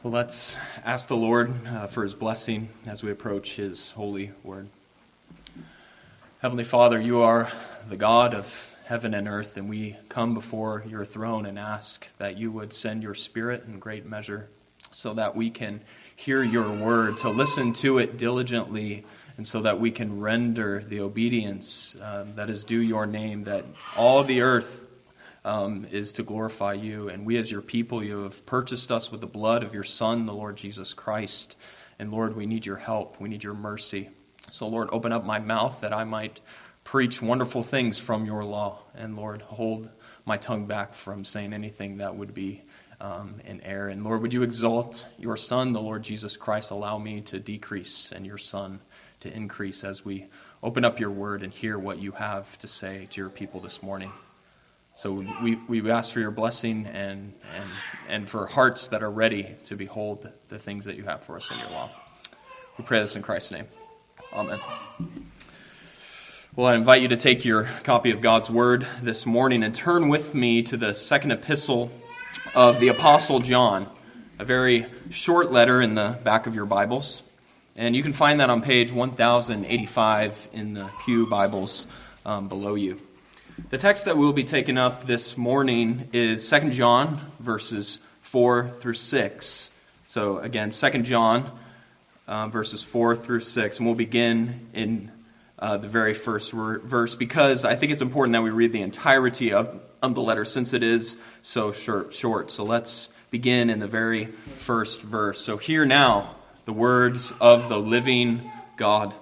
Well, let's ask the Lord for His blessing as we approach His holy word. Heavenly Father, You are the God of heaven and earth, and we come before Your throne and ask that You would send Your Spirit in great measure so that we can hear Your word, to listen to it diligently, and so that we can render the obedience that is due Your name, that all the earth is to glorify You. And we as Your people, You have purchased us with the blood of Your Son, the Lord Jesus Christ. And Lord, we need Your help. We need Your mercy. So Lord, open up my mouth that I might preach wonderful things from Your law. And Lord, hold my tongue back from saying anything that would be in error. And Lord, would You exalt Your Son, the Lord Jesus Christ. Allow me to decrease and Your Son to increase as we open up Your word and hear what You have to say to Your people this morning. So we ask for Your blessing and for hearts that are ready to behold the things that You have for us in Your law. We pray this in Christ's name. Amen. Well, I invite you to take your copy of God's Word this morning and turn with me to the second epistle of the Apostle John, a very short letter in the back of your Bibles. And you can find that on page 1085 in the Pew Bibles below you. The text that we'll be taking up this morning is 2 John, verses 4 through 6. So again, 2 John, verses 4 through 6. And we'll begin in the very first verse, because I think it's important that we read the entirety of the letter, since it is so short. So let's begin in the very first verse. So hear now the words of the living God.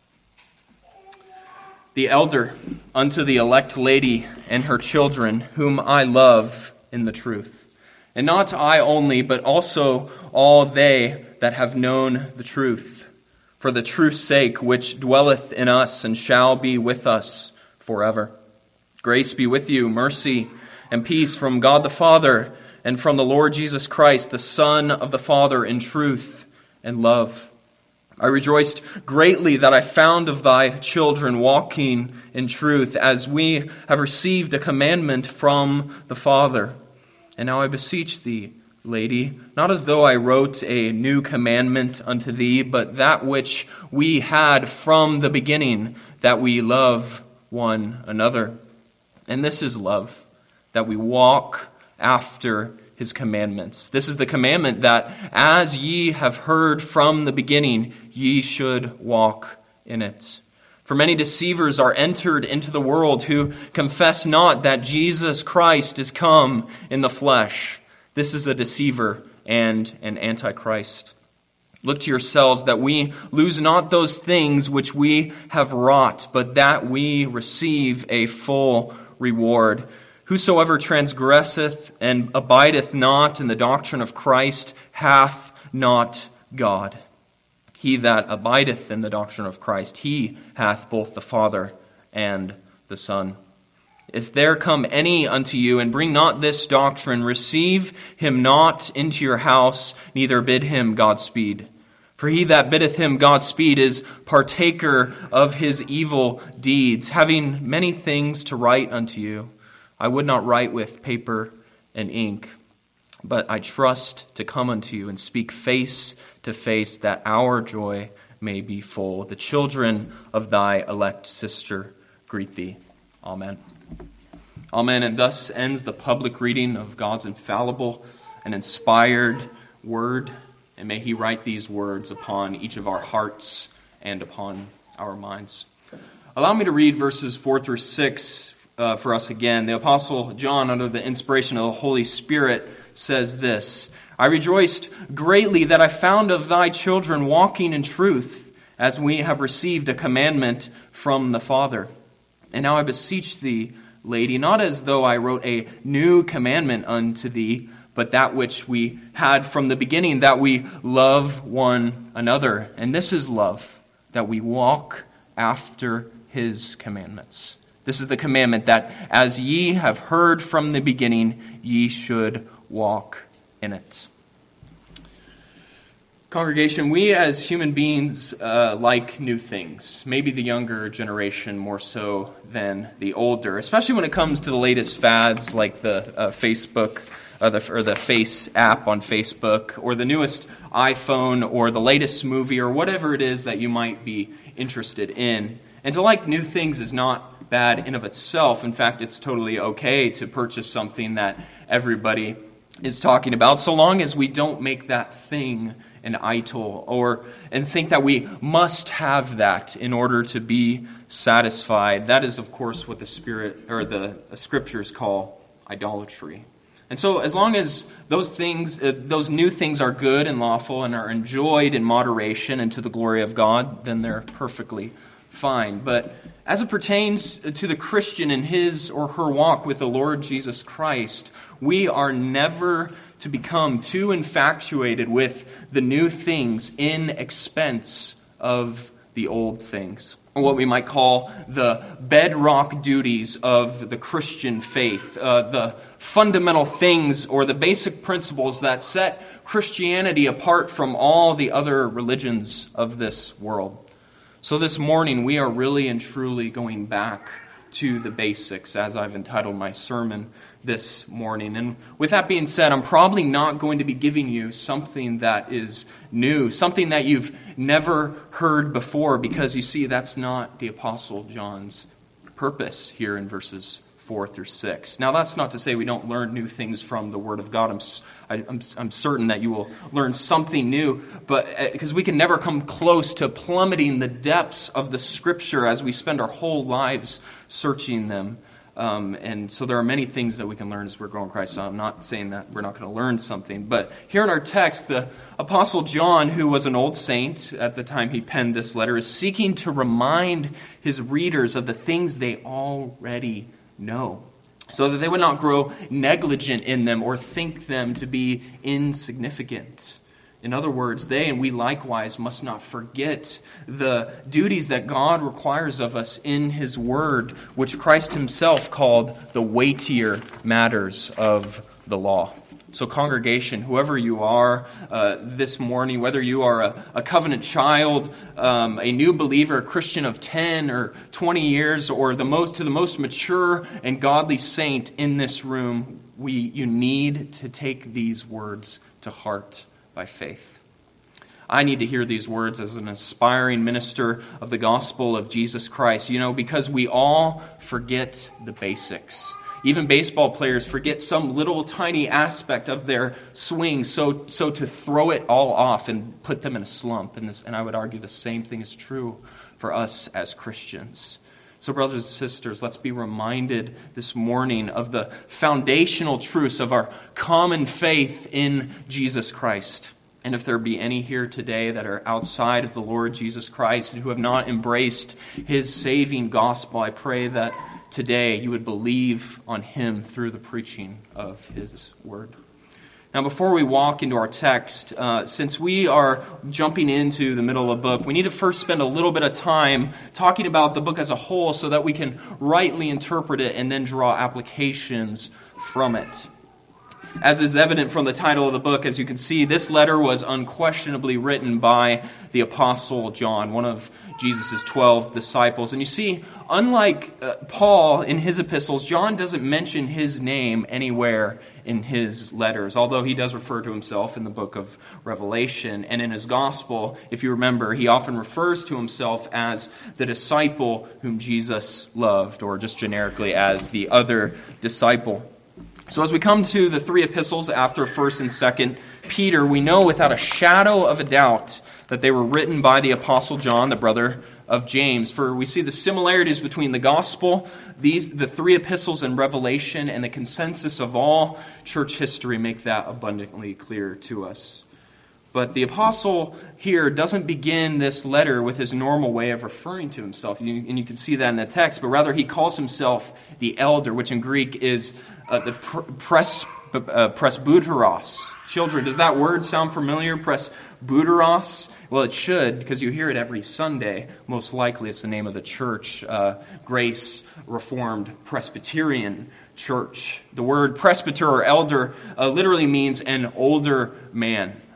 The elder unto the elect lady and her children, whom I love in the truth. And not I only, but also all they that have known the truth, for the truth's sake, which dwelleth in us and shall be with us forever. Grace be with you, mercy and peace from God the Father and from the Lord Jesus Christ, the Son of the Father, in truth and love. I rejoiced greatly that I found of thy children walking in truth, as we have received a commandment from the Father. And now I beseech thee, lady, not as though I wrote a new commandment unto thee, but that which we had from the beginning, that we love one another. And this is love, that we walk after His commandments. This is the commandment, that as ye have heard from the beginning, ye should walk in it. For many deceivers are entered into the world, who confess not that Jesus Christ is come in the flesh. This is a deceiver and an antichrist. Look to yourselves that we lose not those things which we have wrought, but that we receive a full reward. Whosoever transgresseth and abideth not in the doctrine of Christ hath not God. He that abideth in the doctrine of Christ, he hath both the Father and the Son. If there come any unto you, and bring not this doctrine, receive him not into your house, neither bid him Godspeed. For he that biddeth him Godspeed is partaker of his evil deeds. Having many things to write unto you, I would not write with paper and ink, but I trust to come unto you and speak face to face, that our joy may be full. The children of thy elect sister greet thee. Amen. Amen. And thus ends the public reading of God's infallible and inspired word. And may He write these words upon each of our hearts and upon our minds. Allow me to read verses 4 through 6 for us again. The Apostle John, under the inspiration of the Holy Spirit, says this: I rejoiced greatly that I found of thy children walking in truth, as we have received a commandment from the Father. And now I beseech thee, lady, not as though I wrote a new commandment unto thee, but that which we had from the beginning, that we love one another. And this is love, that we walk after His commandments. This is the commandment, that as ye have heard from the beginning, ye should walk in it. Congregation, we as human beings like new things. Maybe the younger generation more so than the older, especially when it comes to the latest fads like the Facebook the Face app on Facebook, or the newest iPhone, or the latest movie, or whatever it is that you might be interested in. And to like new things is not bad in of itself. In fact, it's totally okay to purchase something that everybody is talking about, so long as we don't make that thing an idol, and think that we must have that in order to be satisfied. That is, of course, what the Scriptures call idolatry. And so, as long as those things, those new things, are good and lawful and are enjoyed in moderation and to the glory of God, then they're perfectly fine. But as it pertains to the Christian in his or her walk with the Lord Jesus Christ, we are never to become too infatuated with the new things in expense of the old things, or what we might call the bedrock duties of the Christian faith, the fundamental things or the basic principles that set Christianity apart from all the other religions of this world. So this morning we are really and truly going back to the basics, as I've entitled my sermon this morning. And with that being said, I'm probably not going to be giving you something that is new, something that you've never heard before, because you see, that's not the Apostle John's purpose here in verses 4 through 6. Now, that's not to say we don't learn new things from the Word of God. I'm certain that you will learn something new, but because we can never come close to plummeting the depths of the Scripture as we spend our whole lives searching them. And so there are many things that we can learn as we're growing in Christ. So I'm not saying that we're not going to learn something. But here in our text, the Apostle John, who was an old saint at the time he penned this letter, is seeking to remind his readers of the things they already know, so that they would not grow negligent in them or think them to be insignificant. In other words, they and we likewise must not forget the duties that God requires of us in His Word, which Christ Himself called the weightier matters of the law. So congregation, whoever you are this morning, whether you are a covenant child, a new believer, a Christian of 10 or 20 years, or the most mature and godly saint in this room, you need to take these words to heart by faith. I need to hear these words as an aspiring minister of the gospel of Jesus Christ, because we all forget the basics. Even baseball players forget some little tiny aspect of their swing, so to throw it all off and put them in a slump. And I would argue the same thing is true for us as Christians. So brothers and sisters, let's be reminded this morning of the foundational truths of our common faith in Jesus Christ. And if there be any here today that are outside of the Lord Jesus Christ and who have not embraced His saving gospel, I pray that today you would believe on Him through the preaching of His Word. Now, before we walk into our text, since we are jumping into the middle of the book, we need to first spend a little bit of time talking about the book as a whole so that we can rightly interpret it and then draw applications from it. As is evident from the title of the book, as you can see, this letter was unquestionably written by the Apostle John, one of Jesus' 12 disciples. And you see, unlike Paul in his epistles, John doesn't mention his name anywhere in his letters, although he does refer to himself in the book of Revelation. And in his gospel, if you remember, he often refers to himself as the disciple whom Jesus loved, or just generically as the other disciple. So as we come to the three epistles after 1st and 2nd Peter, we know without a shadow of a doubt that they were written by the Apostle John, the brother of James. For we see the similarities between the gospel, the three epistles in Revelation, and the consensus of all church history make that abundantly clear to us. But the apostle here doesn't begin this letter with his normal way of referring to himself. And you can see that in the text. But rather he calls himself the elder, which in Greek is the presbyteros. Children, does that word sound familiar? Presbyteros? Well, it should, because you hear it every Sunday. Most likely it's the name of the church, Grace Reformed Presbyterian Church. The word presbyter or elder literally means an older man.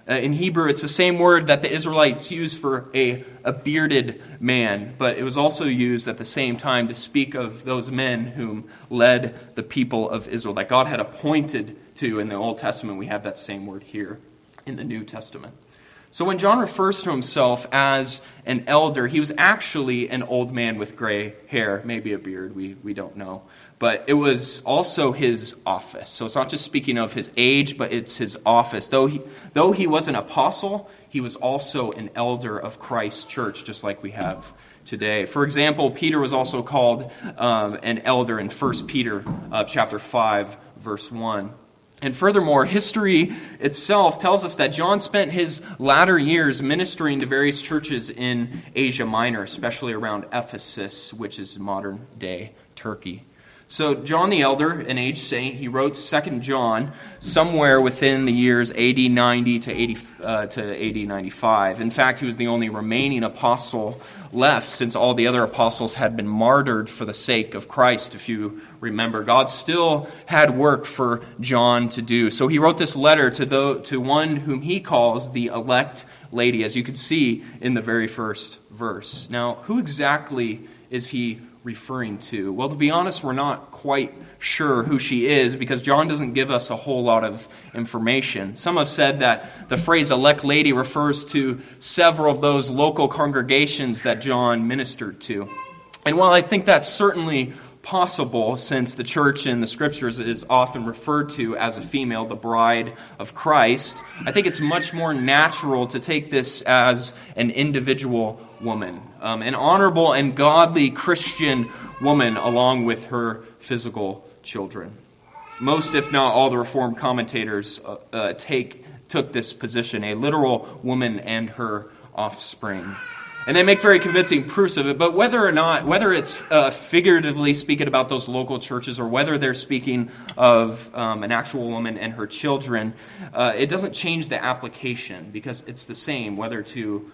In Hebrew, it's the same word that the Israelites used for a bearded man, but it was also used at the same time to speak of those men whom led the people of Israel, that God had appointed to in the Old Testament. We have that same word here in the New Testament. So when John refers to himself as an elder, he was actually an old man with gray hair, maybe a beard, we don't know. But it was also his office. So it's not just speaking of his age, but it's his office. Though he was an apostle, he was also an elder of Christ's church, just like we have today. For example, Peter was also called an elder in 1 Peter chapter 5, verse 1. And furthermore, history itself tells us that John spent his latter years ministering to various churches in Asia Minor, especially around Ephesus, which is modern-day Turkey. So John the Elder, an aged saint, he wrote 2 John somewhere within the years AD 90 to AD 95. In fact, he was the only remaining apostle left, since all the other apostles had been martyred for the sake of Christ, if you remember. God still had work for John to do. So he wrote this letter to one whom he calls the elect lady, as you can see in the very first verse. Now, who exactly is he referring to? Well, to be honest, we're not quite sure who she is, because John doesn't give us a whole lot of information. Some have said that the phrase elect lady refers to several of those local congregations that John ministered to. And while I think that's certainly possible, since the church in the scriptures is often referred to as a female, the bride of Christ, I think it's much more natural to take this as an individual woman, an honorable and godly Christian woman, along with her physical children. Most, if not all, the Reformed commentators took this position, a literal woman and her offspring. And they make very convincing proofs of it, but whether it's figuratively speaking about those local churches or whether they're speaking of an actual woman and her children, it doesn't change the application, because it's the same whether to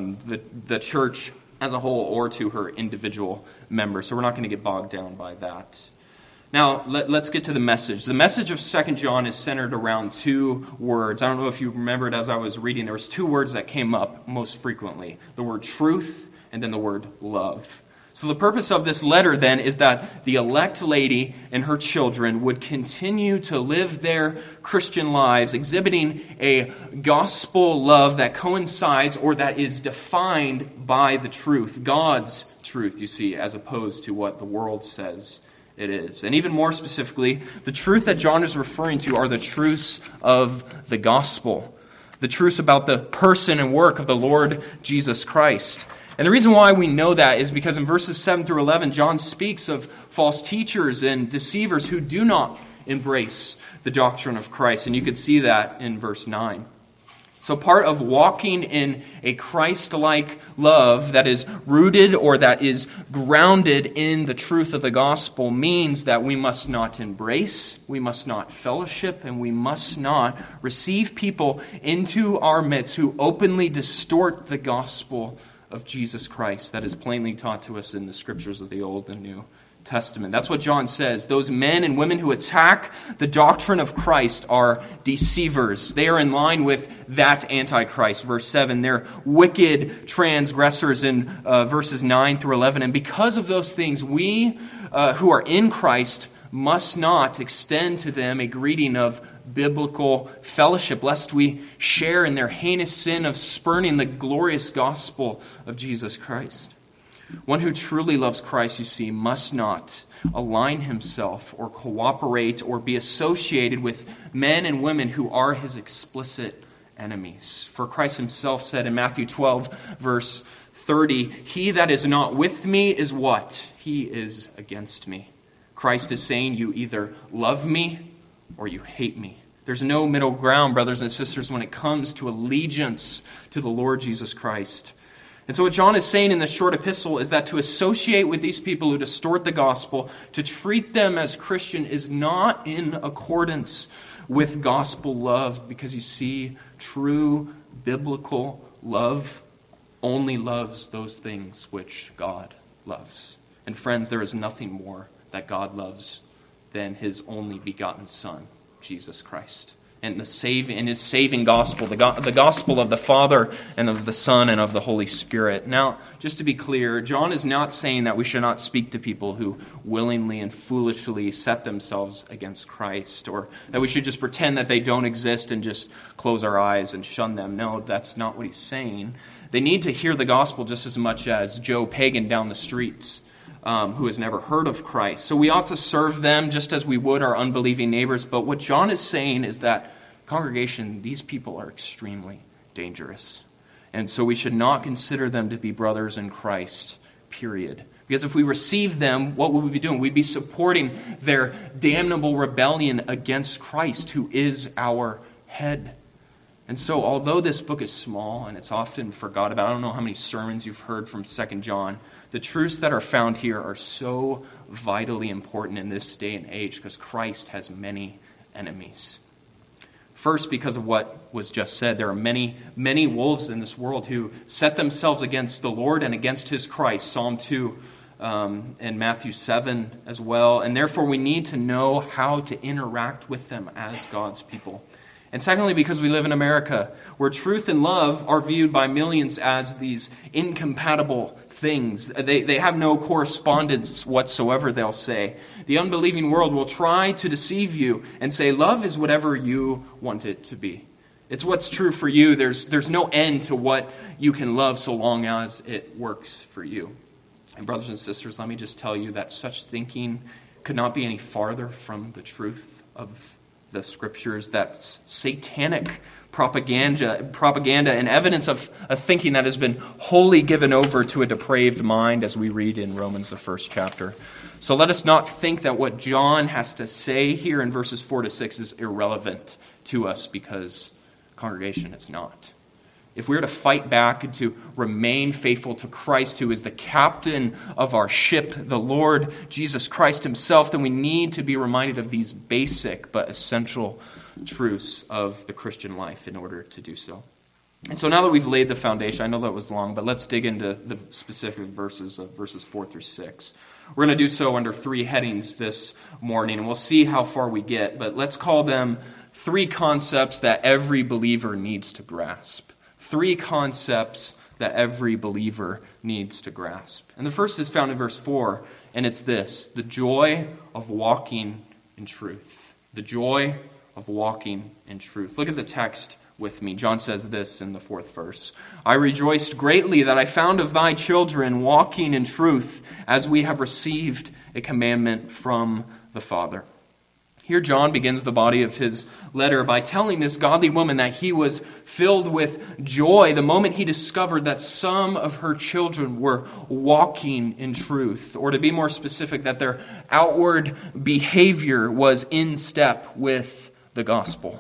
the church as a whole or to her individual members. So we're not going to get bogged down by that. Now, let's get to the message. The message of 2 John is centered around two words. I don't know if you remembered as I was reading, there was two words that came up most frequently. The word truth and then the word love. So the purpose of this letter then is that the elect lady and her children would continue to live their Christian lives, exhibiting a gospel love that coincides or that is defined by the truth, God's truth, you see, as opposed to what the world says it is. And even more specifically, the truth that John is referring to are the truths of the gospel, the truths about the person and work of the Lord Jesus Christ. And the reason why we know that is because in verses 7 through 11, John speaks of false teachers and deceivers who do not embrace the doctrine of Christ. And you could see that in verse 9. So part of walking in a Christ-like love that is rooted or that is grounded in the truth of the gospel means that we must not embrace, we must not fellowship, and we must not receive people into our midst who openly distort the gospel of Jesus Christ that is plainly taught to us in the scriptures of the Old and New Testament. That's what John says. Those men and women who attack the doctrine of Christ are deceivers. They are in line with that Antichrist. Verse 7, they're wicked transgressors in verses 9 through 11. And because of those things, we who are in Christ must not extend to them a greeting of biblical fellowship, lest we share in their heinous sin of spurning the glorious gospel of Jesus Christ. One who truly loves Christ, you see, must not align himself or cooperate or be associated with men and women who are his explicit enemies. For Christ himself said in Matthew 12, verse 30, "He that is not with me is what? He is against me." Christ is saying you either love me or you hate me. There's no middle ground, brothers and sisters, when it comes to allegiance to the Lord Jesus Christ. And so what John is saying in this short epistle is that to associate with these people who distort the gospel, to treat them as Christian, is not in accordance with gospel love, because you see, true biblical love only loves those things which God loves. And friends, there is nothing more that God loves than his only begotten Son, Jesus Christ. and his saving gospel, the gospel of the Father and of the Son and of the Holy Spirit. Now, just to be clear, John is not saying that we should not speak to people who willingly and foolishly set themselves against Christ, or that we should just pretend that they don't exist and just close our eyes and shun them. No, that's not what he's saying. They need to hear the gospel just as much as Joe Pagan down the streets, who has never heard of Christ. So we ought to serve them just as we would our unbelieving neighbors. But what John is saying is that, congregation, these people are extremely dangerous. And so we should not consider them to be brothers in Christ, period. Because if we receive them, what would we be doing? We'd be supporting their damnable rebellion against Christ, who is our head. And so, although this book is small and it's often forgot about, I don't know how many sermons you've heard from 2 John, the truths that are found here are so vitally important in this day and age because Christ has many enemies. First, because of what was just said, there are many, many wolves in this world who set themselves against the Lord and against his Christ. Psalm 2 and Matthew 7 as well. And therefore, we need to know how to interact with them as God's people. And secondly, because we live in America, where truth and love are viewed by millions as these incompatible things. They have no correspondence whatsoever, they'll say. The unbelieving world will try to deceive you and say, love is whatever you want it to be. It's what's true for you. There's no end to what you can love so long as it works for you. And brothers and sisters, let me just tell you that such thinking could not be any farther from the truth of the Scriptures. That's satanic propaganda and evidence of a thinking that has been wholly given over to a depraved mind, as we read in Romans, the 1st chapter. So let us not think that what John has to say here in verses 4 to 6 is irrelevant to us, because, congregation, it's not. If we are to fight back and to remain faithful to Christ, who is the captain of our ship, the Lord Jesus Christ himself, then we need to be reminded of these basic but essential truths of the Christian life in order to do so. And so now that we've laid the foundation, I know that was long, but let's dig into the specific verses of verses 4 through 6. We're going to do so under 3 headings this morning, and we'll see how far we get, but let's call them 3 concepts that every believer needs to grasp. 3 concepts that every believer needs to grasp. And the first is found in verse 4, and it's this: the joy of walking in truth. The joy of walking in truth. Look at the text with me. John says this in the 4th verse: I rejoiced greatly that I found of thy children walking in truth, as we have received a commandment from the Father. Here John begins the body of his letter by telling this godly woman that he was filled with joy the moment he discovered that some of her children were walking in truth, or to be more specific, that their outward behavior was in step with the gospel.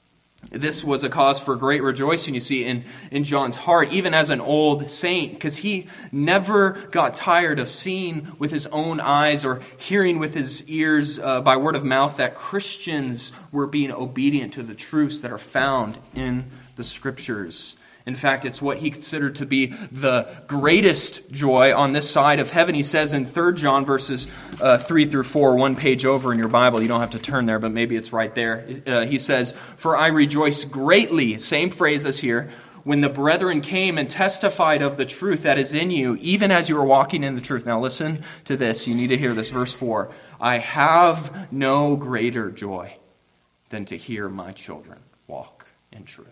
This was a cause for great rejoicing, you see, in John's heart, even as an old saint, because he never got tired of seeing with his own eyes or hearing with his ears by word of mouth that Christians were being obedient to the truths that are found in the Scriptures. In fact, it's what he considered to be the greatest joy on this side of heaven. He says in 3 John verses 3 through 4, one page over in your Bible. You don't have to turn there, but maybe it's right there. He says, for I rejoice greatly, same phrase as here, when the brethren came and testified of the truth that is in you, even as you are walking in the truth. Now listen to this. You need to hear this. Verse 4, I have no greater joy than to hear my children walk in truth.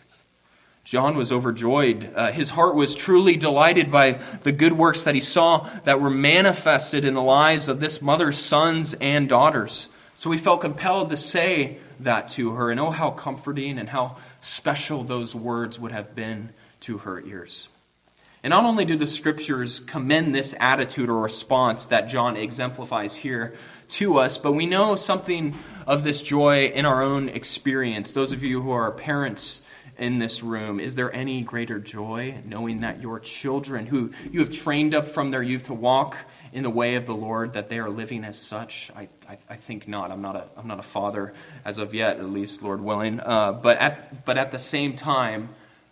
John was overjoyed. His heart was truly delighted by the good works that he saw that were manifested in the lives of this mother's sons and daughters. So he felt compelled to say that to her. And oh, how comforting and how special those words would have been to her ears. And not only do the Scriptures commend this attitude or response that John exemplifies here to us, but we know something of this joy in our own experience. Those of you who are parents in this room, is there any greater joy knowing that your children, who you have trained up from their youth to walk in the way of the Lord, that they are living as such? I think not. I'm not a father as of yet, at least, Lord willing. But at the same time,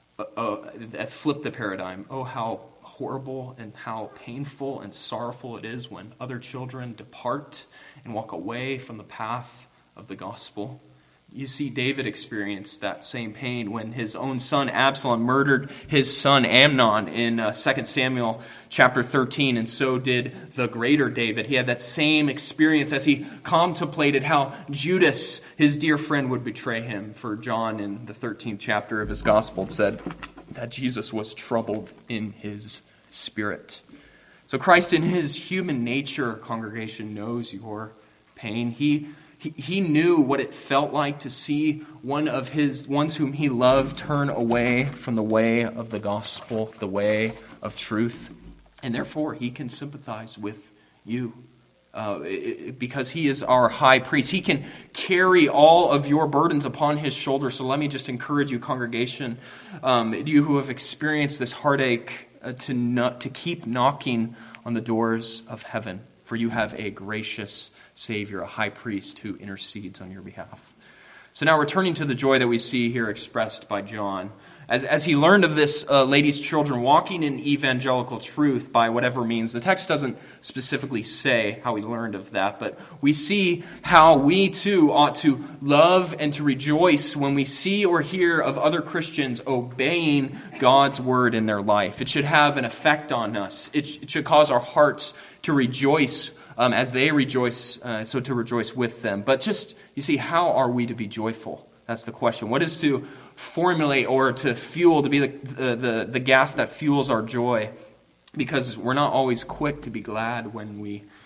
flip the paradigm. Oh, how horrible and how painful and sorrowful it is when other children depart and walk away from the path of the gospel. You see David experience that same pain when his own son Absalom murdered his son Amnon in 2 Samuel chapter 13, and so did the greater David. He had that same experience as he contemplated how Judas, his dear friend, would betray him. For John in the 13th chapter of his gospel said that Jesus was troubled in his spirit. So Christ in his human nature, congregation, knows your pain. He knew what it felt like to see one of his ones whom he loved turn away from the way of the gospel, the way of truth. And therefore, he can sympathize with you because he is our high priest. He can carry all of your burdens upon his shoulders. So let me just encourage you, congregation, you who have experienced this heartache, to keep knocking on the doors of heaven. For you have a gracious Savior, a high priest who intercedes on your behalf. So now returning to the joy that we see here expressed by John. As he learned of this lady's children walking in evangelical truth by whatever means, the text doesn't specifically say how he learned of that, but we see how we too ought to love and to rejoice when we see or hear of other Christians obeying God's word in their life. It should have an effect on us. It should cause our hearts to rejoice as they rejoice, so to rejoice with them. But just, you see, how are we to be joyful? That's the question. What is to formulate or to fuel, to be the gas that fuels our joy? Because we're not always quick to be glad when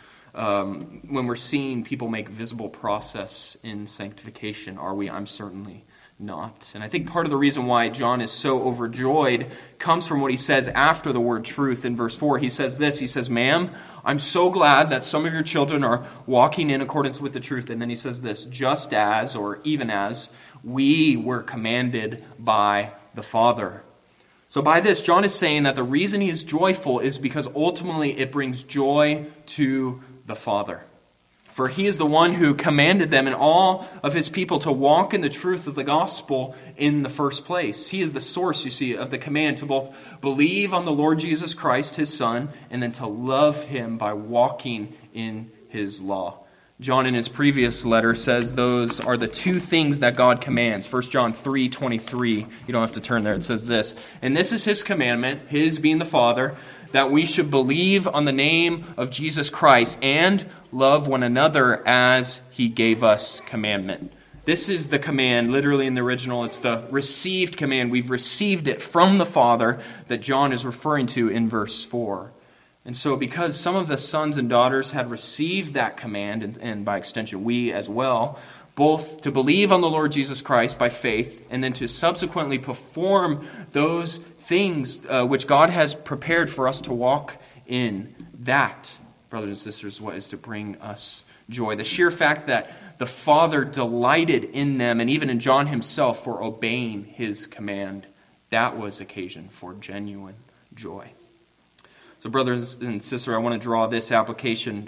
we're seeing people make visible progress in sanctification. Are we? I'm certainly not. And I think part of the reason why John is so overjoyed comes from what he says after the word truth in verse 4. He says this, he says, "Ma'am, I'm so glad that some of your children are walking in accordance with the truth." And then he says this, "just as," or even as, "we were commanded by the Father." So by this, John is saying that the reason he is joyful is because ultimately it brings joy to the Father. For he is the one who commanded them and all of his people to walk in the truth of the gospel in the first place. He is the source, you see, of the command to both believe on the Lord Jesus Christ, his Son, and then to love him by walking in his law. John in his previous letter says those are the two things that God commands. 1 John 3:23. You don't have to turn there. It says this, "And this is his commandment," his being the Father, "that we should believe on the name of Jesus Christ and love one another as he gave us commandment." This is the command, literally in the original, it's the received command. We've received it from the Father that John is referring to in verse 4. And so because some of the sons and daughters had received that command, and by extension we as well, both to believe on the Lord Jesus Christ by faith and then to subsequently perform those things which God has prepared for us to walk in, that, brothers and sisters, what is to bring us joy. The sheer fact that the Father delighted in them, and even in John himself, for obeying his command, that was occasion for genuine joy. So brothers and sisters, I want to draw this application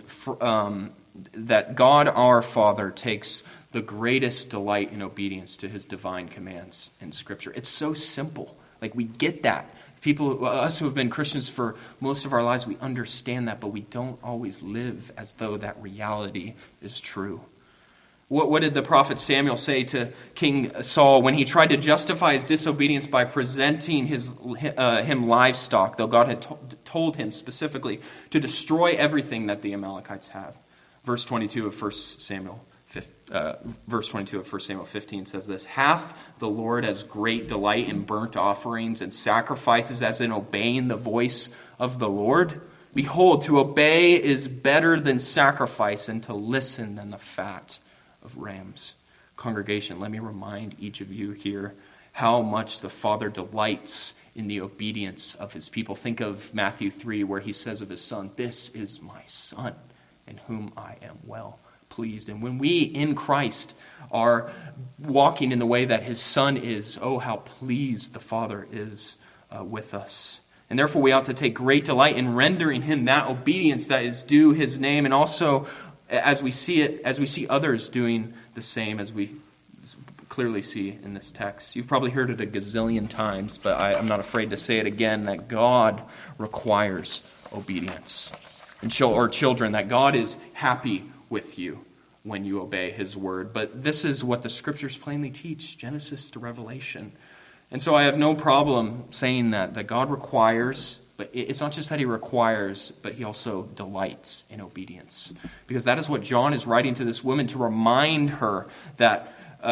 that God our Father takes the greatest delight in obedience to his divine commands in Scripture. It's so simple. Like, we get that. People, us who have been Christians for most of our lives, we understand that, but we don't always live as though that reality is true. What did the prophet Samuel say to King Saul when he tried to justify his disobedience by presenting him livestock, though God had told him specifically to destroy everything that the Amalekites have? Verse 22 of 1 Samuel 15 says this, "Hath the Lord as great delight in burnt offerings and sacrifices as in obeying the voice of the Lord? Behold, to obey is better than sacrifice, and to listen than the fat of rams." Congregation, let me remind each of you here how much the Father delights in the obedience of his people. Think of Matthew 3, where he says of his Son, "This is my Son, in whom I am well pleased." And when we in Christ are walking in the way that his Son is, oh, how pleased the Father is with us. And therefore we ought to take great delight in rendering him that obedience that is due his name, and also as we see others doing the same, as we clearly see in this text. You've probably heard it a gazillion times, but I'm not afraid to say it again, that God requires obedience. And children, that God is happy with you. when you obey his word. But this is what the scriptures plainly teach, Genesis to Revelation. And so I have no problem saying that God requires, but it's not just that he requires, but he also delights in obedience. Because that is what John is writing to this woman, to remind her that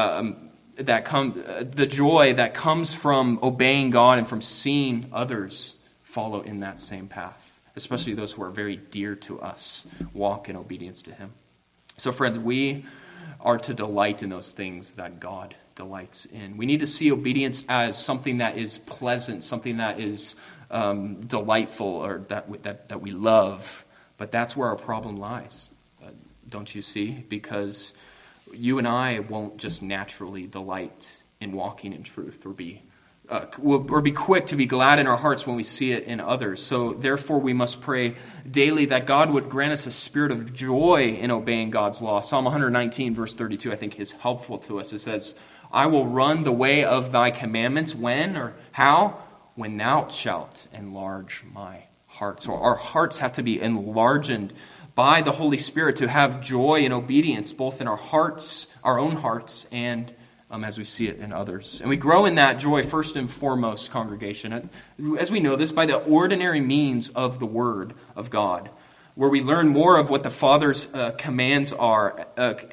the joy that comes from obeying God and from seeing others follow in that same path, especially those who are very dear to us, walk in obedience to him. So friends, we are to delight in those things that God delights in. We need to see obedience as something that is pleasant, something that is delightful, or that we love. But that's where our problem lies, don't you see? Because you and I won't just naturally delight in walking in truth, or be quick to be glad in our hearts when we see it in others. So therefore we must pray daily that God would grant us a spirit of joy in obeying God's law. Psalm 119 verse 32 I think is helpful to us. It says, I will run the way of thy commandments. When or how? When thou shalt enlarge my heart. So our hearts have to be enlarged by the Holy Spirit to have joy and obedience, both in our hearts, our own hearts, and as we see it in others. And we grow in that joy first and foremost, congregation, as we know this, by the ordinary means of the Word of God, where we learn more of what the Father's commands are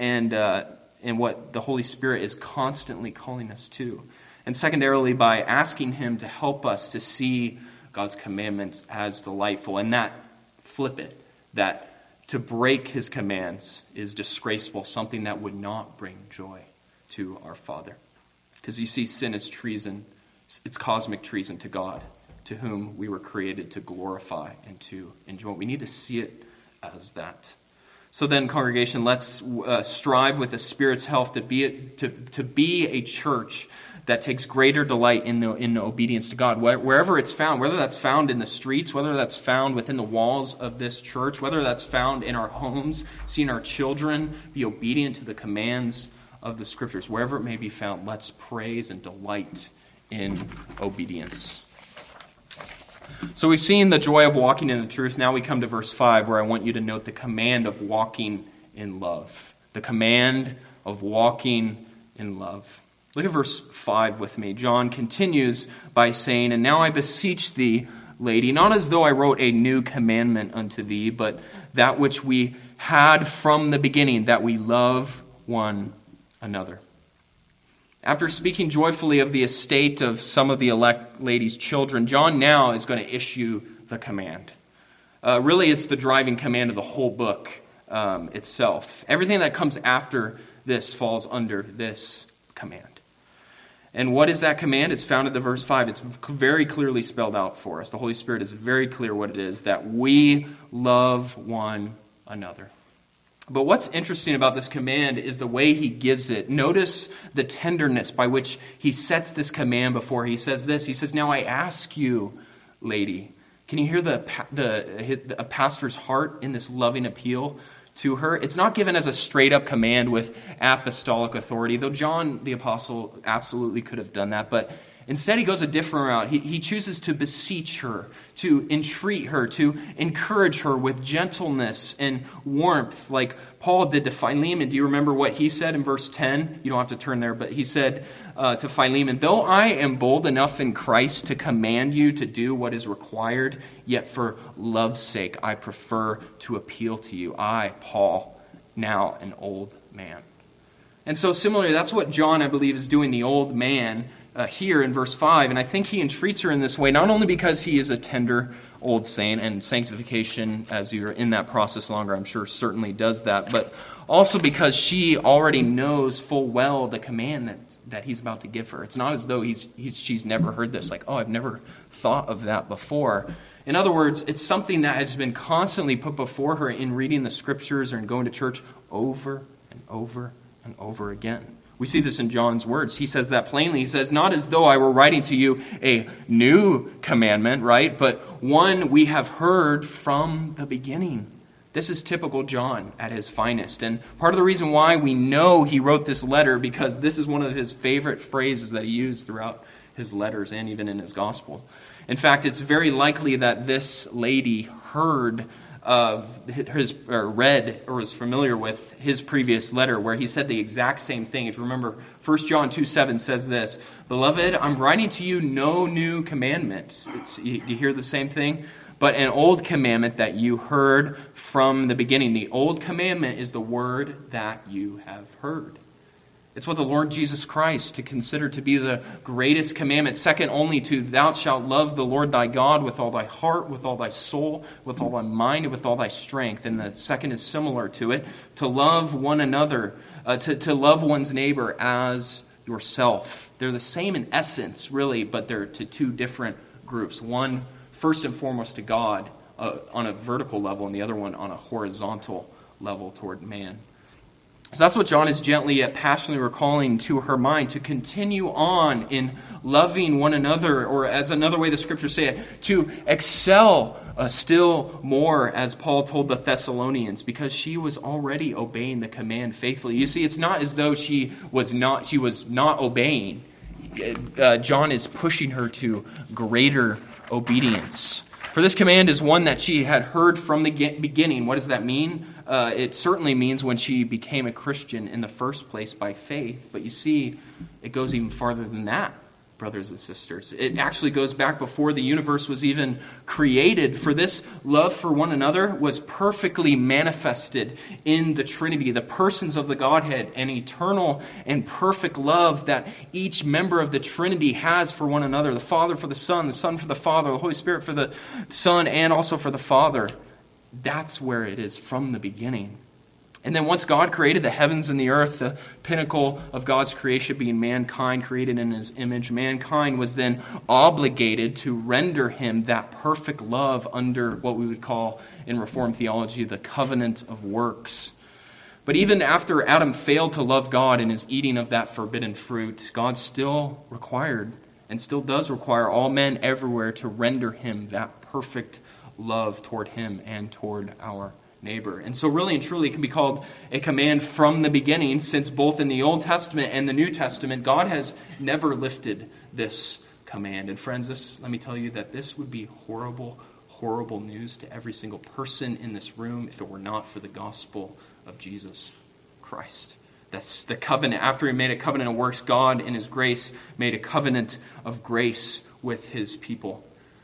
and what the Holy Spirit is constantly calling us to. And secondarily, by asking him to help us to see God's commandments as delightful, and that flip it, that to break his commands is disgraceful, something that would not bring joy to our Father. Because you see, sin is treason. It's cosmic treason to God, to whom we were created to glorify and to enjoy. We need to see it as that. So then, congregation, let's strive with the Spirit's help to be a church that takes greater delight in the obedience to God, wherever it's found, whether that's found in the streets, whether that's found within the walls of this church, whether that's found in our homes, seeing our children be obedient to the commands of the Scriptures. Wherever it may be found, let's praise and delight in obedience. So we've seen the joy of walking in the truth. Now we come to verse 5, where I want you to note the command of walking in love. The command of walking in love. Look at verse 5 with me. John continues by saying, And now I beseech thee, lady, not as though I wrote a new commandment unto thee, but that which we had from the beginning, that we love one another. After speaking joyfully of the estate of some of the elect lady's children, John now is going to issue the command. Really, it's the driving command of the whole book itself. Everything that comes after this falls under this command. And what is that command? It's found in verse 5. It's very clearly spelled out for us. The Holy Spirit is very clear what it is, that we love one another. But what's interesting about this command is the way he gives it. Notice the tenderness by which he sets this command before. He says this. He says, Now I ask you, lady. Can you hear a pastor's heart in this loving appeal to her? It's not given as a straight-up command with apostolic authority, though John the Apostle absolutely could have done that. But instead, he goes a different route. He chooses to beseech her, to entreat her, to encourage her with gentleness and warmth, like Paul did to Philemon. Do you remember what he said in verse 10? You don't have to turn there, but he said to Philemon, Though I am bold enough in Christ to command you to do what is required, yet for love's sake I prefer to appeal to you. I, Paul, now an old man. And so similarly, that's what John, I believe, is doing, the old man, here in verse 5. And I think he entreats her in this way, not only because he is a tender old saint, and sanctification, as you're in that process longer, I'm sure certainly does that, but also because she already knows full well the command that he's about to give her. It's not as though she's never heard this, like, oh, I've never thought of that before. In other words, it's something that has been constantly put before her in reading the Scriptures or in going to church over and over and over again. We see this in John's words. He says that plainly. He says, not as though I were writing to you a new commandment, right? But one we have heard from the beginning. This is typical John at his finest. And part of the reason why we know he wrote this letter, because this is one of his favorite phrases that he used throughout his letters and even in his gospel. In fact, it's very likely that this lady heard read or was familiar with his previous letter where he said the exact same thing. If you remember, 1 John 2:7 says this, "Beloved, I'm writing to you no new commandment." You hear the same thing? "But an old commandment that you heard from the beginning." The old commandment is the word that you have heard. It's what the Lord Jesus Christ to consider to be the greatest commandment, second only to "Thou shalt love the Lord thy God with all thy heart, with all thy soul, with all thy mind, and with all thy strength." And the second is similar to it, to love one another, to love one's neighbor as yourself. They're the same in essence, really, but they're to two different groups. One, first and foremost, to God on a vertical level, and the other one on a horizontal level toward man. So that's what John is gently yet passionately recalling to her mind, to continue on in loving one another, or as another way the scriptures say it, to excel still more, as Paul told the Thessalonians, because she was already obeying the command faithfully. You see, it's not as though she was not obeying. John is pushing her to greater obedience. For this command is one that she had heard from the beginning. What does that mean? It certainly means when she became a Christian in the first place by faith. But you see, it goes even farther than that, brothers and sisters. It actually goes back before the universe was even created. For this love for one another was perfectly manifested in the Trinity, the persons of the Godhead, an eternal and perfect love that each member of the Trinity has for one another. The Father for the Son for the Father, the Holy Spirit for the Son, and also for the Father. That's where it is from the beginning. And then once God created the heavens and the earth, the pinnacle of God's creation being mankind created in his image, mankind was then obligated to render him that perfect love under what we would call in Reformed theology the covenant of works. But even after Adam failed to love God in his eating of that forbidden fruit, God still required and still does require all men everywhere to render him that perfect love toward him and toward our neighbor. And so really and truly it can be called a command from the beginning, since both in the Old Testament and the New Testament, God has never lifted this command. And friends, let me tell you that this would be horrible, horrible news to every single person in this room if it were not for the gospel of Jesus Christ. That's the covenant. After he made a covenant of works, God in his grace made a covenant of grace with his people.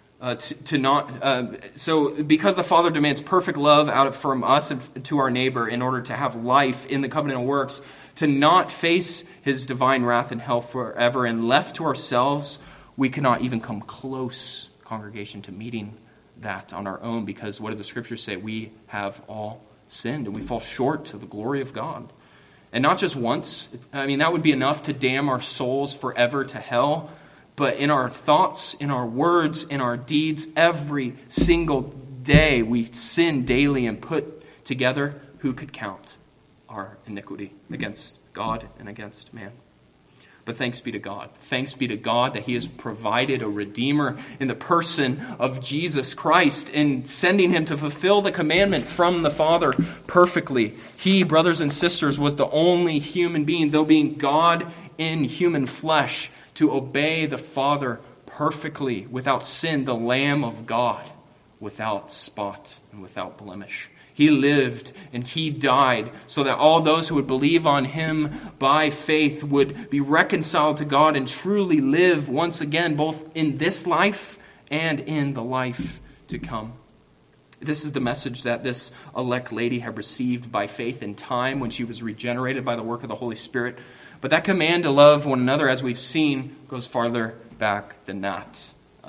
So because the Father demands perfect love from us and to our neighbor in order to have life in the covenant of works, to not face his divine wrath and hell forever, and left to ourselves, we cannot even come close, congregation, to meeting that on our own, because what do the scriptures say? We have all sinned and we fall short to the glory of God. And not just once. I mean, that would be enough to damn our souls forever to hell. But in our thoughts, in our words, in our deeds, every single day we sin daily and put together, who could count our iniquity against God and against man? But thanks be to God. Thanks be to God that he has provided a Redeemer in the person of Jesus Christ, in sending him to fulfill the commandment from the Father perfectly. He, brothers and sisters, was the only human being, though being God in human flesh, to obey the Father perfectly, without sin, the Lamb of God, without spot and without blemish. He lived and he died so that all those who would believe on him by faith would be reconciled to God and truly live once again, both in this life and in the life to come. This is the message that this elect lady had received by faith in time when she was regenerated by the work of the Holy Spirit. But that command to love one another, as we've seen, goes farther back than that,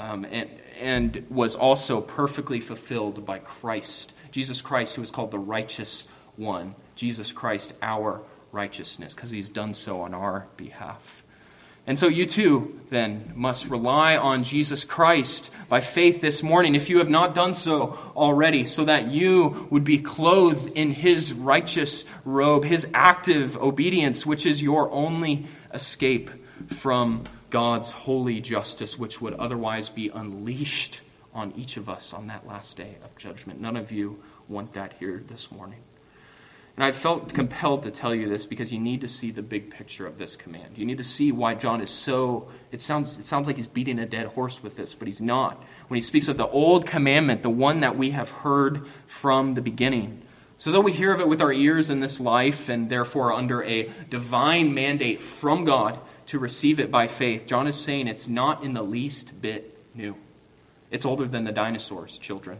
and was also perfectly fulfilled by Christ. Jesus Christ, who is called the righteous one. Jesus Christ, our righteousness, because he's done so on our behalf. And so you too, then, must rely on Jesus Christ by faith this morning, if you have not done so already, so that you would be clothed in his righteous robe, his active obedience, which is your only escape from God's holy justice, which would otherwise be unleashed on each of us on that last day of judgment. None of you want that here this morning. And I felt compelled to tell you this because you need to see the big picture of this command. You need to see why John is so, it sounds like he's beating a dead horse with this, but he's not. When he speaks of the old commandment, the one that we have heard from the beginning. So though we hear of it with our ears in this life and therefore under a divine mandate from God to receive it by faith, John is saying it's not in the least bit new. It's older than the dinosaurs, children.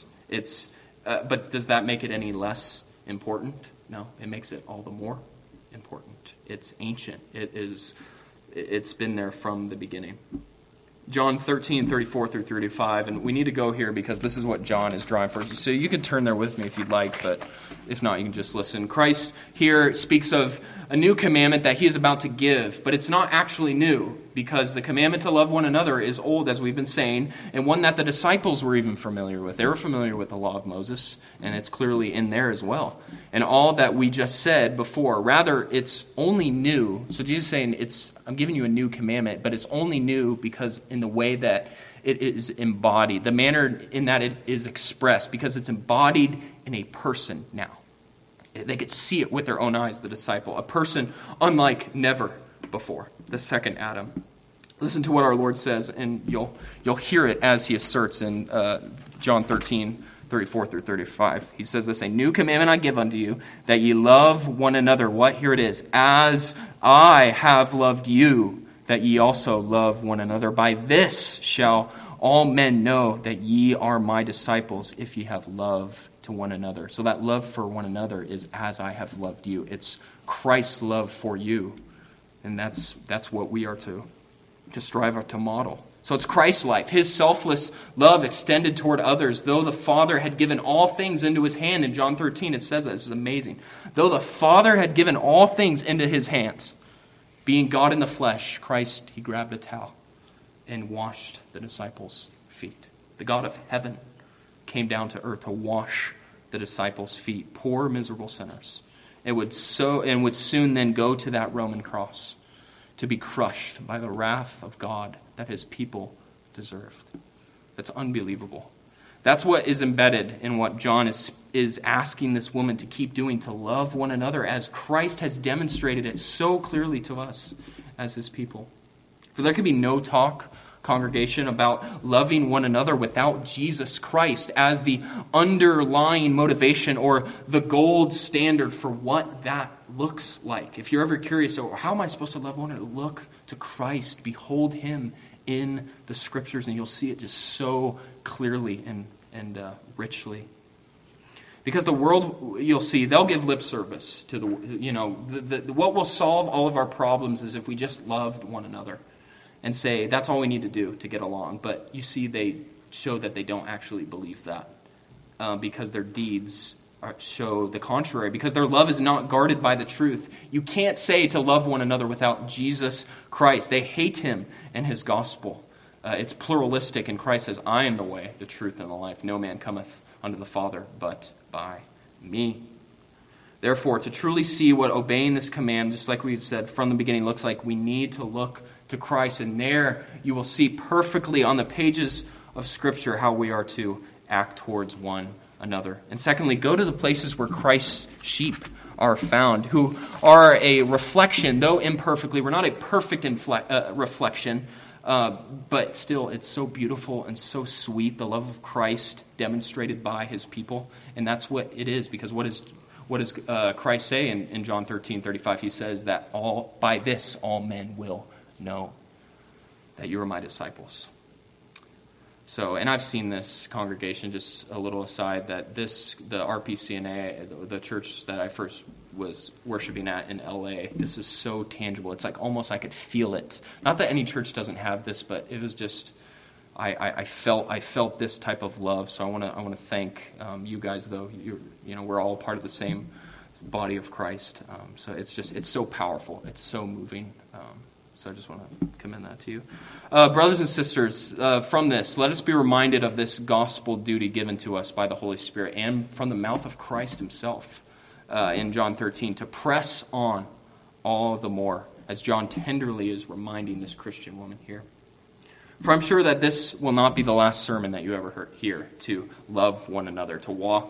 But does that make it any less important? No, it makes it all the more important. It's ancient. It's been there from the beginning. John 13, 34 through 35, and we need to go here because this is what John is drawing for. So you can turn there with me if you'd like, but if not, you can just listen. Christ here speaks of a new commandment that he is about to give, but it's not actually new because the commandment to love one another is old, as we've been saying, and one that the disciples were even familiar with. They were familiar with the law of Moses, and it's clearly in there as well. And all that we just said before, rather, it's only new. So Jesus is saying, I'm giving you a new commandment, but it's only new because in the way that it is embodied, the manner in that it is expressed, because it's embodied in a person now. They could see it with their own eyes, the disciple, a person unlike never before, the second Adam. Listen to what our Lord says, and you'll hear it as he asserts in John 13, 34 through 35. He says this, "A new commandment I give unto you, that ye love one another." What? Here it is. "As I have loved you, that ye also love one another. By this shall all men know that ye are my disciples, if ye have love to one another." So that love for one another is as I have loved you. It's Christ's love for you. And that's what we are to strive to model. So it's Christ's life, his selfless love extended toward others. Though the Father had given all things into his hand, in John 13 it says that. This is amazing. Though the Father had given all things into his hands, being God in the flesh, Christ, he grabbed a towel and washed the disciples' feet. The God of heaven came down to earth to wash the disciples' feet, poor, miserable sinners. It would soon then go to that Roman cross to be crushed by the wrath of God that his people deserved. That's unbelievable. That's what is embedded in what John is asking this woman to keep doing, to love one another as Christ has demonstrated it so clearly to us as his people. For there can be no talk, congregation, about loving one another without Jesus Christ as the underlying motivation or the gold standard for what that looks like. If you're ever curious, how am I supposed to love one another? Look to Christ. Behold him in the scriptures, and you'll see it just so clearly and richly. Because the world, you'll see, they'll give lip service to what will solve all of our problems is if we just loved one another and say that's all we need to do to get along. But you see, they show that they don't actually believe that because their deeds show the contrary, because their love is not guarded by the truth. You can't say to love one another without Jesus Christ. They hate him and his gospel. It's pluralistic, and Christ says, "I am the way, the truth, and the life. No man cometh unto the Father but by me." Therefore, to truly see what obeying this command, just like we've said from the beginning, looks like, we need to look to Christ. And there you will see perfectly on the pages of Scripture how we are to act towards one another. And secondly, go to the places where Christ's sheep are found, who are a reflection, though imperfectly. We're not a perfect reflection, but still it's so beautiful and so sweet, the love of Christ demonstrated by his people. And that's what it is, because what does Christ say in John 13:35? He says that by this all men will know that you are my disciples. So, and I've seen this congregation, just a little aside, that the RPCNA, the church that I first was worshiping at in LA, this is so tangible. It's like almost I could feel it. Not that any church doesn't have this, but it was just, I felt this type of love. So I want to thank you guys, though. We're all part of the same body of Christ. So it's so powerful. It's so moving. So I just want to commend that to you. Brothers and sisters, from this, let us be reminded of this gospel duty given to us by the Holy Spirit and from the mouth of Christ himself in John 13, to press on all the more, as John tenderly is reminding this Christian woman here. For I'm sure that this will not be the last sermon that you ever hear, to love one another, to walk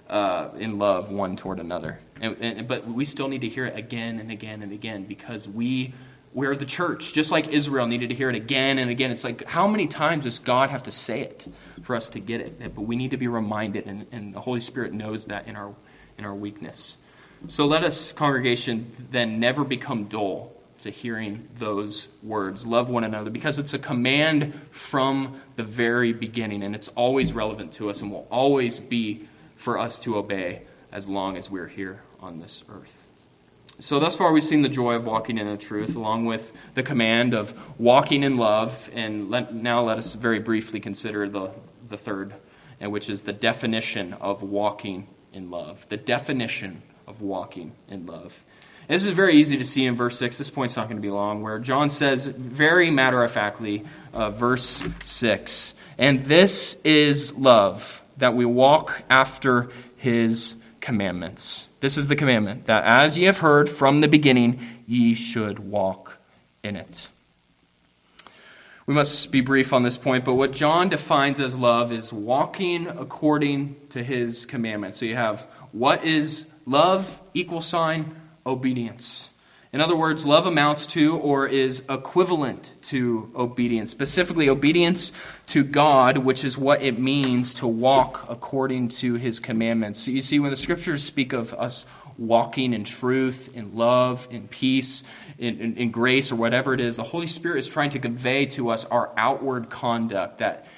in love one toward another. But we still need to hear it again and again and again, because we're the church, just like Israel needed to hear it again and again. It's like, how many times does God have to say it for us to get it? But we need to be reminded, and the Holy Spirit knows that in our weakness. So let us, congregation, then never become dull to hearing those words. Love one another, because it's a command from the very beginning, and it's always relevant to us and will always be for us to obey as long as we're here on this earth. So thus far we've seen the joy of walking in the truth, along with the command of walking in love, and now let us very briefly consider the third, which is the definition of walking in love. The definition of walking in love. And this is very easy to see in verse 6. This point's not going to be long, where John says very matter-of-factly, verse 6, "And this is love, that we walk after his commandments." This is the commandment, that as ye have heard from the beginning, ye should walk in it. We must be brief on this point, but what John defines as love is walking according to his commandments. So you have, what is love? Equal sign, obedience. In other words, love amounts to or is equivalent to obedience, specifically obedience to God, which is what it means to walk according to his commandments. So you see, when the scriptures speak of us walking in truth, in love, in peace, in grace, or whatever it is, the Holy Spirit is trying to convey to us our outward conduct that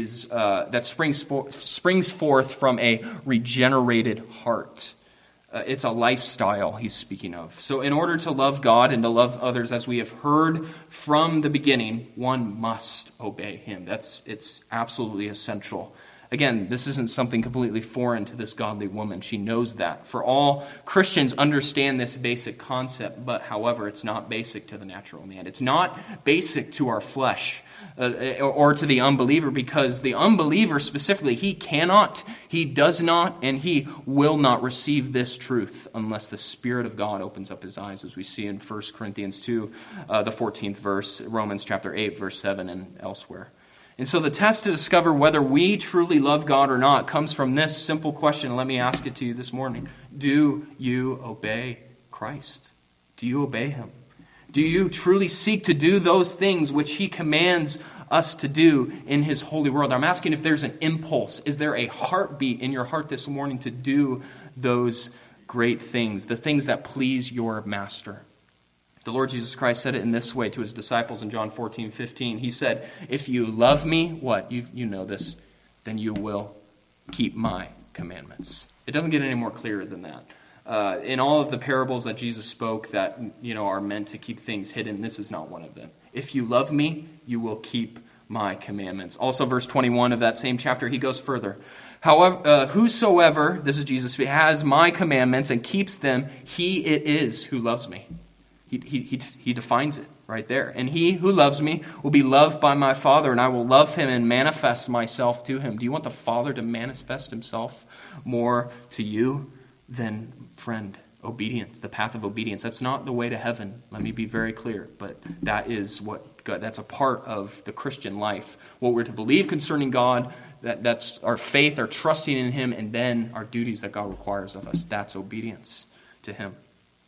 springs forth from a regenerated heart. It's a lifestyle he's speaking of. So in order to love God and to love others, as we have heard from the beginning, one must obey him. It's absolutely essential. Again, this isn't something completely foreign to this godly woman. She knows that. For all Christians understand this basic concept, but however, it's not basic to the natural man. It's not basic to our flesh or to the unbeliever, because the unbeliever specifically, he cannot, he does not, and he will not receive this truth unless the Spirit of God opens up his eyes, as we see in 1 Corinthians 2, the 14th verse, Romans chapter 8, verse 7, and elsewhere. And so the test to discover whether we truly love God or not comes from this simple question. Let me ask it to you this morning. Do you obey Christ? Do you obey him? Do you truly seek to do those things which he commands us to do in his holy world? I'm asking if there's an impulse. Is there a heartbeat in your heart this morning to do those great things, the things that please your master? The Lord Jesus Christ said it in this way to his disciples in John 14:15. He said, if you love me, what? You know this, then you will keep my commandments. It doesn't get any more clear than that. In all of the parables that Jesus spoke that are meant to keep things hidden, this is not one of them. If you love me, you will keep my commandments. Also, verse 21 of that same chapter, he goes further. However, whosoever, this is Jesus, has my commandments and keeps them, he it is who loves me. He defines it right there. And he who loves me will be loved by my Father, and I will love him and manifest myself to him. Do you want the Father to manifest himself more to you than, friend, obedience, the path of obedience? That's not the way to heaven. Let me be very clear. But that is that's a part of the Christian life. What we're to believe concerning God, that's our faith, our trusting in him, and then our duties that God requires of us. That's obedience to him.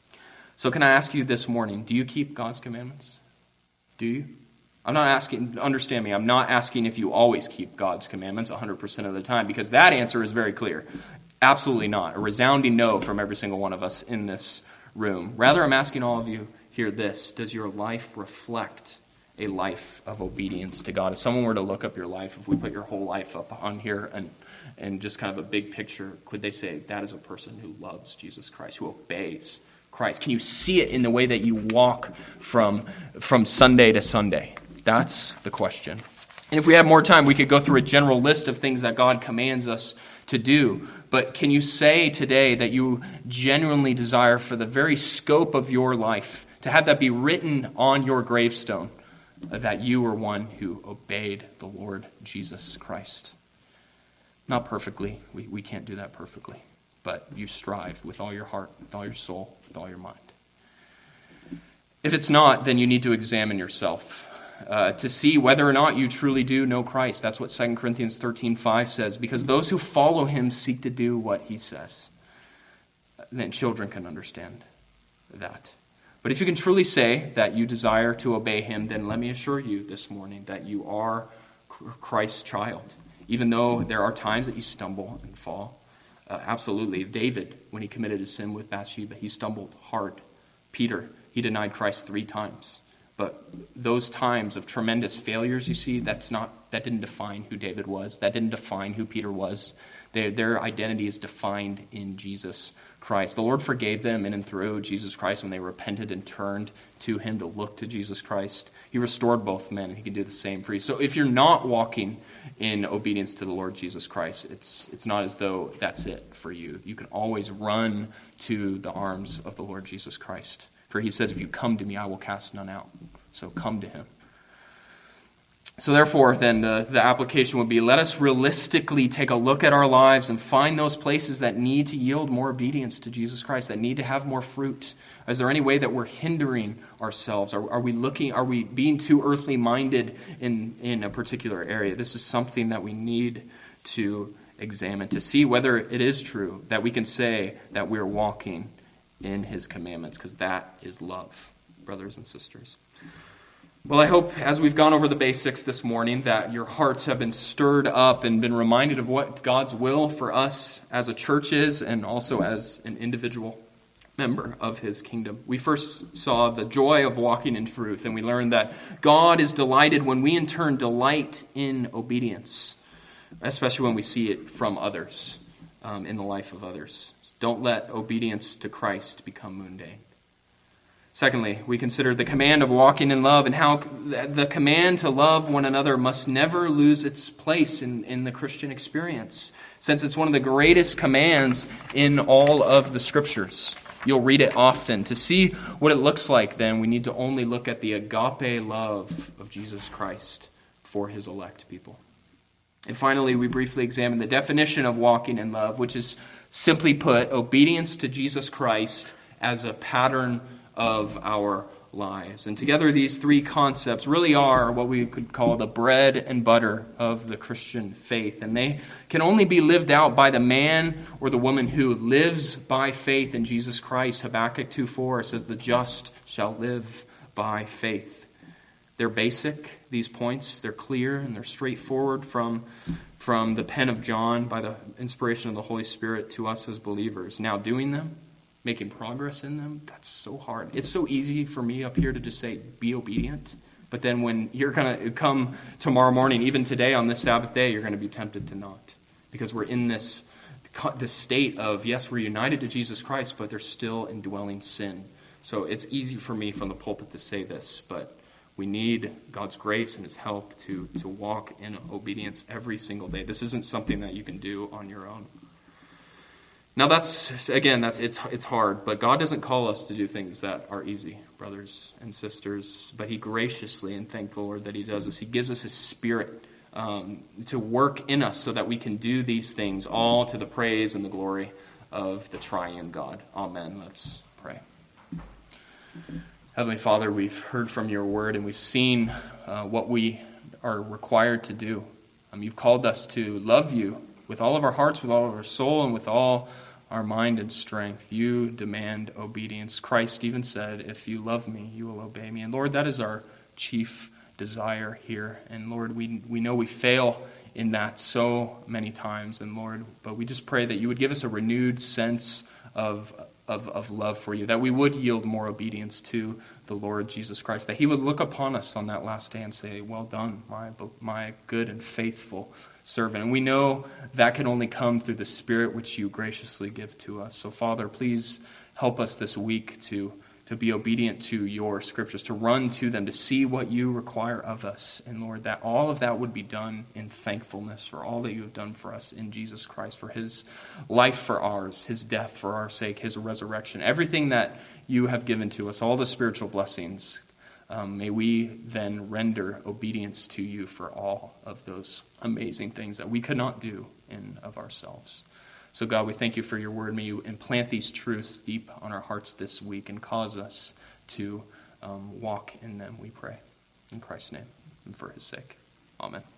So can I ask you this morning, do you keep God's commandments? Do you? I'm not asking, understand me, I'm not asking if you always keep God's commandments 100% of the time, because that answer is very clear. Absolutely not. A resounding no from every single one of us in this room. Rather, I'm asking all of you here this: does your life reflect a life of obedience to God? If someone were to look up your life, if we put your whole life up on here and just kind of a big picture, could they say that is a person who loves Jesus Christ, who obeys Christ? Can you see it in the way that you walk from Sunday to Sunday? That's the question. And if we had more time, we could go through a general list of things that God commands us to do. But can you say today that you genuinely desire, for the very scope of your life, to have that be written on your gravestone, that you were one who obeyed the Lord Jesus Christ? Not perfectly. We can't do that perfectly. But you strive with all your heart, with all your soul, with all your mind. If it's not, then you need to examine yourself. to see whether or not you truly do know Christ. That's what 2 Corinthians 13:5 says, because those who follow him seek to do what he says. Then children can understand that. But if you can truly say that you desire to obey him, then let me assure you this morning that you are Christ's child, even though there are times that you stumble and fall. Absolutely. David, when he committed a sin with Bathsheba, he stumbled hard. Peter, he denied Christ 3 times. But those times of tremendous failures, you see, that didn't define who David was. That didn't define who Peter was. Their identity is defined in Jesus Christ. The Lord forgave them in and through Jesus Christ when they repented and turned to him to look to Jesus Christ. He restored both men, and he can do the same for you. So if you're not walking in obedience to the Lord Jesus Christ, it's not as though that's it for you. You can always run to the arms of the Lord Jesus Christ. For he says, if you come to me, I will cast none out. So come to him. So therefore, then, the application would be, let us realistically take a look at our lives and find those places that need to yield more obedience to Jesus Christ, that need to have more fruit. Is there any way that we're hindering ourselves? Are we being too earthly minded in a particular area? This is something that we need to examine, to see whether it is true that we can say that we're walking in his commandments, because that is love, brothers and sisters. Well, I hope as we've gone over the basics this morning that your hearts have been stirred up and been reminded of what God's will for us as a church is, and also as an individual member of his kingdom. We first saw the joy of walking in truth, and we learned that God is delighted when we in turn delight in obedience, especially when we see it from others, in the life of others. Don't let obedience to Christ become mundane. Secondly, we considered the command of walking in love and how the command to love one another must never lose its place in the Christian experience, since it's one of the greatest commands in all of the Scriptures. You'll read it often. To see what it looks like, then, we need to only look at the agape love of Jesus Christ for his elect people. And finally, we briefly examined the definition of walking in love, which is, simply put, obedience to Jesus Christ as a pattern of our lives. And together these 3 concepts really are what we could call the bread and butter of the Christian faith. And they can only be lived out by the man or the woman who lives by faith in Jesus Christ. Habakkuk 2:4 says, the just shall live by faith. They're basic, these points. They're clear and they're straightforward from the pen of John by the inspiration of the Holy Spirit to us as believers. Now doing them, making progress in them, that's so hard. It's so easy for me up here to just say, be obedient. But then when you're going to come tomorrow morning, even today on this Sabbath day, you're going to be tempted to not. Because we're in this state of, yes, we're united to Jesus Christ, but there's still indwelling sin. So it's easy for me from the pulpit to say this, but we need God's grace and his help to walk in obedience every single day. This isn't something that you can do on your own. Now it's hard, but God doesn't call us to do things that are easy, brothers and sisters, but he graciously, and thank the Lord that he does this, he gives us his Spirit to work in us so that we can do these things, all to the praise and the glory of the triune God. Amen. Let's pray. Heavenly Father, we've heard from your word and we've seen what we are required to do. You've called us to love you with all of our hearts, with all of our soul, and with all our mind and strength. You demand obedience. Christ even said, if you love me, you will obey me. And Lord, that is our chief desire here. And Lord, we know we fail in that so many times. And Lord, but we just pray that you would give us a renewed sense of love for you, that we would yield more obedience to the Lord Jesus Christ, that he would look upon us on that last day and say, well done, my good and faithful servant. And we know that can only come through the Spirit which you graciously give to us. So Father, please help us this week to be obedient to your scriptures, to run to them, to see what you require of us. And Lord, that all of that would be done in thankfulness for all that you have done for us in Jesus Christ, for his life for ours, his death for our sake, his resurrection, everything that you have given to us, all the spiritual blessings. May we then render obedience to you for all of those amazing things that we could not do in of ourselves. So God, we thank you for your word. May you implant these truths deep on our hearts this week and cause us to walk in them, we pray. In Christ's name and for his sake. Amen.